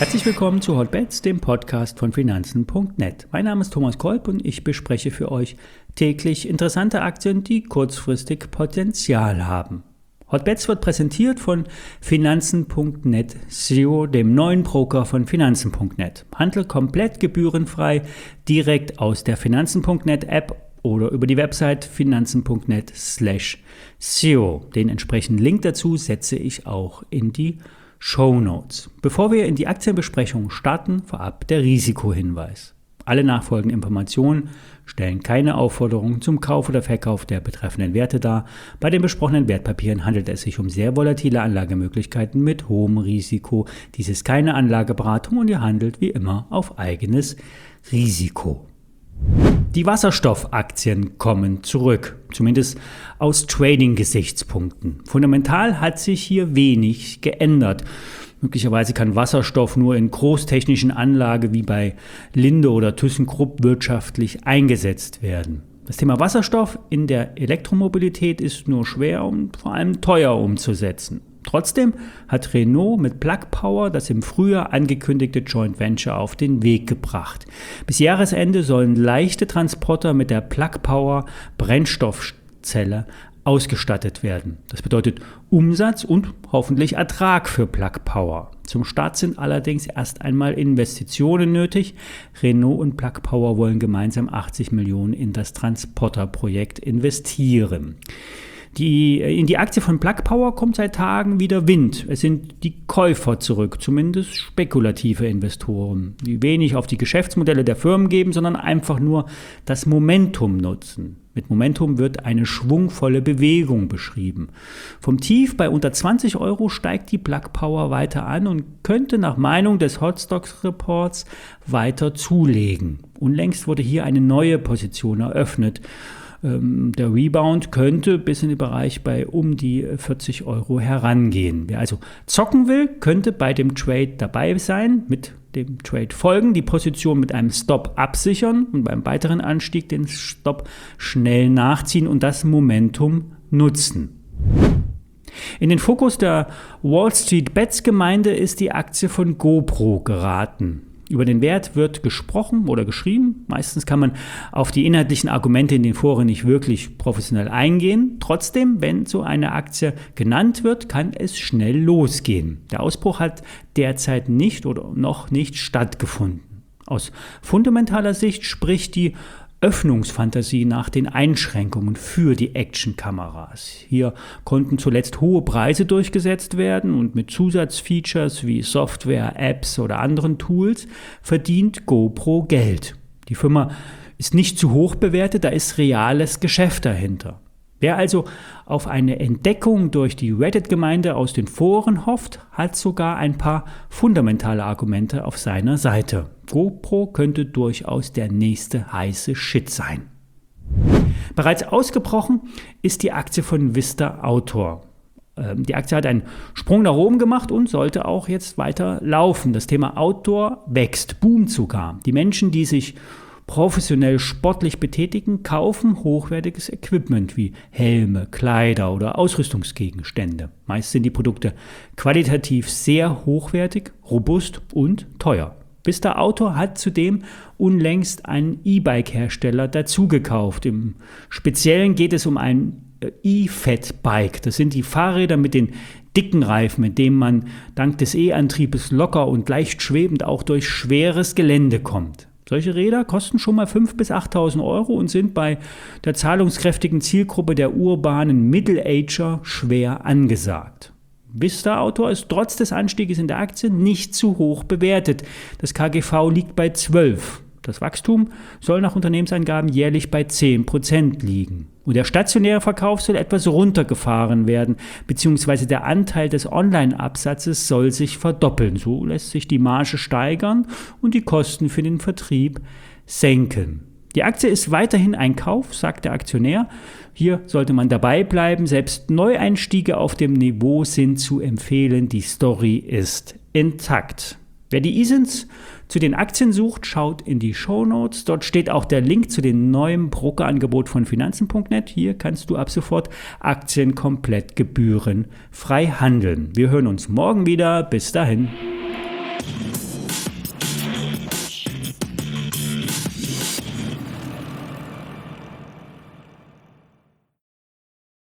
Herzlich willkommen zu Hotbets, dem Podcast von Finanzen.net. Mein Name ist Thomas Kolb und ich bespreche für euch täglich interessante Aktien, die kurzfristig Potenzial haben. Hotbets wird präsentiert von Finanzen.net SEO, dem neuen Broker von Finanzen.net. Handel komplett gebührenfrei direkt aus der Finanzen.net App oder über die Website finanzen.net/SEO. Den entsprechenden Link dazu setze ich auch in die Shownotes. Bevor wir in die Aktienbesprechung starten, vorab der Risikohinweis. Alle nachfolgenden Informationen stellen keine Aufforderung zum Kauf oder Verkauf der betreffenden Werte dar. Bei den besprochenen Wertpapieren handelt es sich um sehr volatile Anlagemöglichkeiten mit hohem Risiko. Dies ist keine Anlageberatung und ihr handelt wie immer auf eigenes Risiko. Die Wasserstoffaktien kommen zurück, zumindest aus Trading-Gesichtspunkten. Fundamental hat sich hier wenig geändert. Möglicherweise kann Wasserstoff nur in großtechnischen Anlagen wie bei Linde oder ThyssenKrupp wirtschaftlich eingesetzt werden. Das Thema Wasserstoff in der Elektromobilität ist nur schwer und vor allem teuer umzusetzen. Trotzdem hat Renault mit Plug Power das im Frühjahr angekündigte Joint Venture auf den Weg gebracht. Bis Jahresende sollen leichte Transporter mit der Plug Power Brennstoffzelle ausgestattet werden. Das bedeutet Umsatz und hoffentlich Ertrag für Plug Power. Zum Start sind allerdings erst einmal Investitionen nötig. Renault und Plug Power wollen gemeinsam 80 Millionen in das Transporterprojekt investieren. In die Aktie von Plug Power kommt seit Tagen wieder Wind. Es sind die Käufer zurück, zumindest spekulative Investoren, die wenig auf die Geschäftsmodelle der Firmen geben, sondern einfach nur das Momentum nutzen. Mit Momentum wird eine schwungvolle Bewegung beschrieben. Vom Tief bei unter 20 € steigt die Plug Power weiter an und könnte nach Meinung des Hotstocks Reports weiter zulegen. Unlängst wurde hier eine neue Position eröffnet. Der Rebound könnte bis in den Bereich bei um die 40 € herangehen. Wer also zocken will, könnte bei dem Trade dabei sein, mit dem Trade folgen, die Position mit einem Stop absichern und beim weiteren Anstieg den Stop schnell nachziehen und das Momentum nutzen. In den Fokus der Wall Street Bets Gemeinde ist die Aktie von GoPro geraten. Über den Wert wird gesprochen oder geschrieben. Meistens kann man auf die inhaltlichen Argumente in den Foren nicht wirklich professionell eingehen. Trotzdem, wenn so eine Aktie genannt wird, kann es schnell losgehen. Der Ausbruch hat derzeit nicht oder noch nicht stattgefunden. Aus fundamentaler Sicht spricht die Öffnungsfantasie nach den Einschränkungen für die Actionkameras. Hier konnten zuletzt hohe Preise durchgesetzt werden und mit Zusatzfeatures wie Software, Apps oder anderen Tools verdient GoPro Geld. Die Firma ist nicht zu hoch bewertet, da ist reales Geschäft dahinter. Wer also auf eine Entdeckung durch die Reddit-Gemeinde aus den Foren hofft, hat sogar ein paar fundamentale Argumente auf seiner Seite. GoPro könnte durchaus der nächste heiße Shit sein. Bereits ausgebrochen ist die Aktie von Vista Outdoor. Die Aktie hat einen Sprung nach oben gemacht und sollte auch jetzt weiter laufen. Das Thema Outdoor wächst, boomt sogar. Die Menschen, die sich professionell sportlich betätigen, kaufen hochwertiges Equipment wie Helme, Kleider oder Ausrüstungsgegenstände. Meist sind die Produkte qualitativ sehr hochwertig, robust und teuer. Vista Outdoor hat zudem unlängst einen E-Bike-Hersteller dazugekauft. Im Speziellen geht es um ein E-Fat-Bike. Das sind die Fahrräder mit den dicken Reifen, mit denen man dank des E-Antriebes locker und leicht schwebend auch durch schweres Gelände kommt. Solche Räder kosten schon mal 5.000 bis 8.000 € und sind bei der zahlungskräftigen Zielgruppe der urbanen Middle-Ager schwer angesagt. Vista Outdoor ist trotz des Anstieges in der Aktie nicht zu hoch bewertet. Das KGV liegt bei 12. Das Wachstum soll nach Unternehmensangaben jährlich bei 10% liegen. Und der stationäre Verkauf soll etwas runtergefahren werden, beziehungsweise der Anteil des Online-Absatzes soll sich verdoppeln. So lässt sich die Marge steigern und die Kosten für den Vertrieb senken. Die Aktie ist weiterhin ein Kauf, sagt der Aktionär. Hier sollte man dabei bleiben. Selbst Neueinstiege auf dem Niveau sind zu empfehlen. Die Story ist intakt. Wer die ISINs zu den Aktien sucht, schaut in die Shownotes. Dort steht auch der Link zu dem neuen Brokerangebot von Finanzen.net. Hier kannst du ab sofort Aktien komplett gebührenfrei handeln. Wir hören uns morgen wieder. Bis dahin.